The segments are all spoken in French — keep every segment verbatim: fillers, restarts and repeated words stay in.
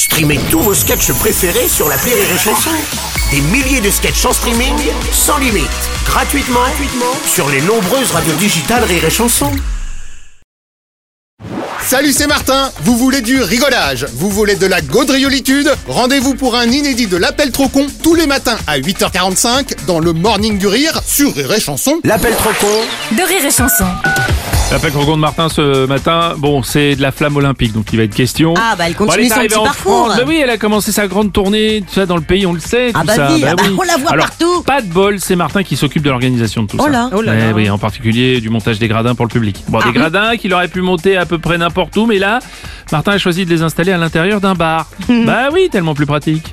Streamez tous vos sketchs préférés sur l'appli Rire et Chanson. Des milliers de sketchs en streaming, sans limite, gratuitement, gratuitement sur les nombreuses radios digitales Rire et Chanson. Salut, c'est Martin. Vous voulez du rigolage, vous voulez de la gaudriolitude? Rendez-vous pour un inédit de l'Appel trop con tous les matins à huit heures quarante-cinq dans le Morning du Rire sur Rire et Chanson. L'appel trop con de Rire et Chanson. L'appel trop con de Martin ce matin, bon, c'est de la flamme olympique, donc il va être question. Ah bah elle continue bon, son petit parcours. France. Bah oui, elle a commencé sa grande tournée, tout ça dans le pays, on le sait. Ah tout bah ça. oui, bah ah bah oui. on la voit Alors, partout. pas de bol, c'est Martin qui s'occupe de l'organisation de tout Oh ça. là. Oh là eh oui, en particulier du montage des gradins pour le public. Bon, Ah des oui. gradins qu'il aurait pu monter à peu près n'importe où, mais là, Martin a choisi de les installer à l'intérieur d'un bar. Bah oui, tellement plus pratique.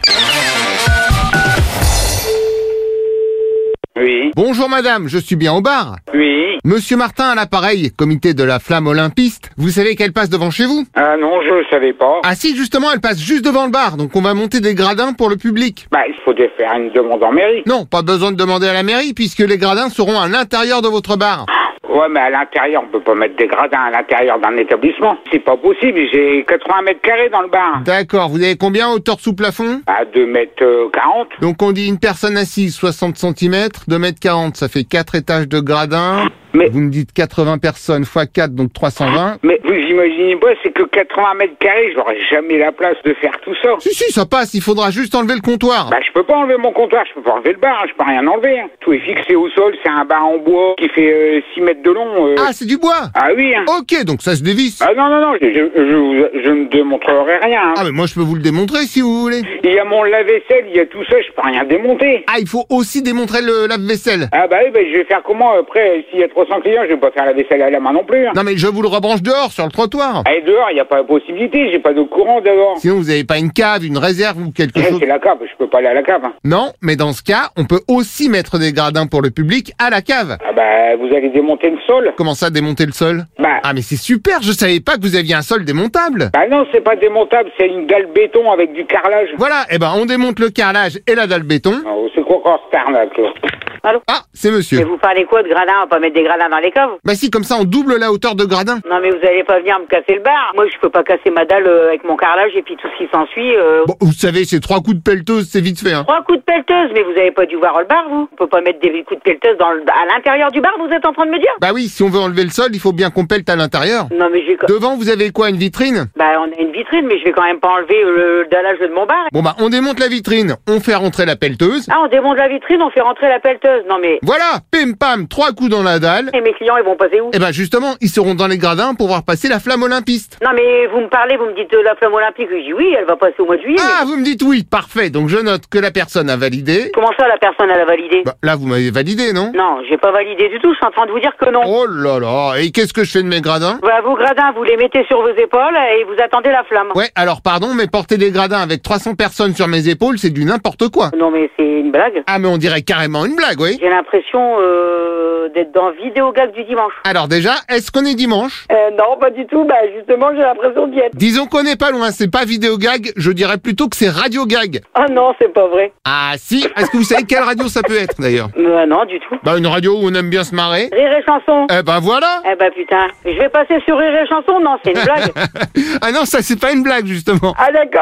Oui, Bonjour madame, je suis bien au bar. oui. Monsieur Martin à l'appareil, comité de la flamme olympiste. Vous savez qu'elle passe devant chez vous? Ah non, je ne savais pas. Ah si, justement, elle passe juste devant le bar, donc on va monter des gradins pour le public. Bah, il faudrait faire une demande en mairie. Non, pas besoin de demander à la mairie puisque les gradins seront à l'intérieur de votre bar. Ouais, mais à l'intérieur, on peut pas mettre des gradins à l'intérieur d'un établissement. C'est pas possible, j'ai quatre-vingts mètres carrés dans le bar. D'accord, vous avez combien hauteur sous plafond? À deux mètres quarante. Donc on dit une personne assise soixante centimètres, deux mètres quarante, ça fait quatre étages de gradins. Mais, Vous me dites quatre-vingts personnes fois quatre, donc trois cent vingt. mais vous imaginez pas, c'est que quatre-vingts mètres carrés, j'aurais jamais la place de faire tout ça. Si, si, ça passe, il faudra juste enlever le comptoir. Bah, je peux pas enlever mon comptoir, je peux pas enlever le bar, je peux rien enlever. Hein. Tout est fixé au sol, c'est un bar en bois qui fait euh, six mètres de long. euh. Ah, c'est du bois. Ah oui, hein. Ok, donc ça se dévisse. Ah non, non, non, je, je, je, vous- je ne démontrerai rien. Hein. Ah, mais moi je peux vous le démontrer si vous voulez. Il y a mon lave-vaisselle, il y a tout ça, je peux rien démonter. Ah, il faut aussi démontrer le lave-vaisselle. Ah bah oui, bah, je vais faire comment après? S'il y a trois cents clients, je vais pas faire la vaisselle à la main non plus. Hein. Non mais je vous le rebranche dehors, sur le trottoir. Allez, dehors, il n'y a pas la possibilité, j'ai pas de courant dehors. Sinon vous avez pas une cave, une réserve ou quelque chose. C'est la cave, je peux pas aller à la cave. Hein. Non, mais dans ce cas, on peut aussi mettre des gradins pour le public à la cave. Ah bah, vous allez démonter le sol. Comment ça, démonter le sol? Bah, Ah mais c'est super, je savais pas que vous aviez un sol démontable. bah non, c'est pas démontable, c'est une dalle béton avec du carrelage. Voilà, eh ben on démonte le carrelage et la dalle béton. Oh, c'est quoi encore cette arnaque, là? Allô? Ah, c'est monsieur. Mais vous parlez quoi de gradins? On va pas mettre des gradins dans les caves? Bah si, comme ça on double la hauteur de gradin. Non mais vous allez pas venir me casser le bar. Moi je peux pas casser ma dalle euh, avec mon carrelage et puis tout ce qui s'ensuit. Euh... Bon, vous savez, c'est trois coups de pelleteuse, c'est vite fait, hein. Trois coups de pelleteuse, mais vous avez pas dû voir le bar vous? On peut pas mettre des coups de pelleteuse dans le... à l'intérieur du bar, vous êtes en train de me dire? Bah oui, si on veut enlever le sol, il faut bien qu'on pelte à l'intérieur. Non mais je vais... Devant, vous avez quoi, une vitrine? Bah on a une vitrine, mais je vais quand même pas enlever euh, le dallage de mon bar. Bon bah, on démonte la vitrine, on fait rentrer la pelleteuse. Ah on démonte la vitrine, on fait rentrer la pelleteuse. Non mais... Voilà, pim pam, trois coups dans la dalle. Et mes clients ils vont passer où? Et ben justement, ils seront dans les gradins pour voir passer la flamme olympiste. Non mais vous me parlez, vous me dites euh, la flamme olympique. Je dis oui, elle va passer au mois de juillet. Ah, mais... vous me dites oui, parfait. Donc je note que la personne a validé. Comment ça la personne elle a validé? Bah, là, vous m'avez validé, non? Non, j'ai pas validé du tout, je suis en train de vous dire que non. Oh là là, et qu'est-ce que je fais de mes gradins? Bah, vos gradins, vous les mettez sur vos épaules et vous attendez la flamme. Ouais, alors pardon, mais porter des gradins avec trois cents personnes sur mes épaules, c'est du n'importe quoi. Non, mais c'est une blague. Ah, mais on dirait carrément une blague, oui. J'ai l'impression euh, d'être dans Vidéo Gag du dimanche. Alors déjà, est-ce qu'on est dimanche? Euh, non, pas du tout. Bah, justement, j'ai l'impression d'y être. Disons qu'on n'est pas loin, c'est pas vidéo gag, je dirais plutôt que c'est radio gag. Ah non, c'est pas vrai. Ah si, est-ce que vous savez quelle radio ça peut être d'ailleurs? Bah, non, du tout. Bah une radio où on aime bien se marrer. Rire et chanson. Eh ben voilà. Eh bah, putain. Je vais passer sur Rire et chanson? Non, c'est une blague. Ah non, ça c'est pas une blague justement. Ah, d'accord.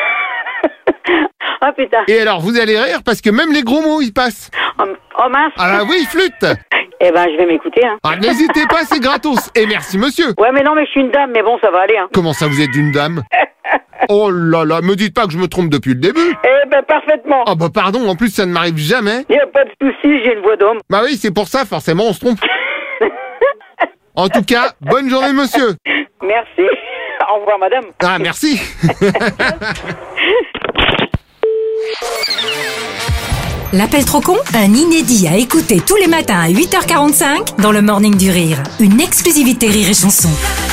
Ah, putain. Et alors vous allez rire parce que même les gros mots ils passent. Oh, oh, mince. Ah oui, ils flûtent. Eh ben, je vais m'écouter, hein. Ah n'hésitez pas, c'est gratos. Et merci monsieur. Ouais, mais non, mais je suis une dame, mais bon, ça va aller, hein. Comment ça vous êtes une dame? Oh là là, me dites pas que je me trompe depuis le début. Eh ben, parfaitement. Ah bah pardon, en plus ça ne m'arrive jamais. Y a pas de souci, j'ai une voix d'homme. Bah oui, c'est pour ça, forcément on se trompe. En tout cas, bonne journée monsieur. Merci. Au revoir, madame. Ah merci. L'appel trop con, un inédit à écouter tous les matins à huit heures quarante-cinq dans le Morning du Rire. Une exclusivité Rire et Chanson.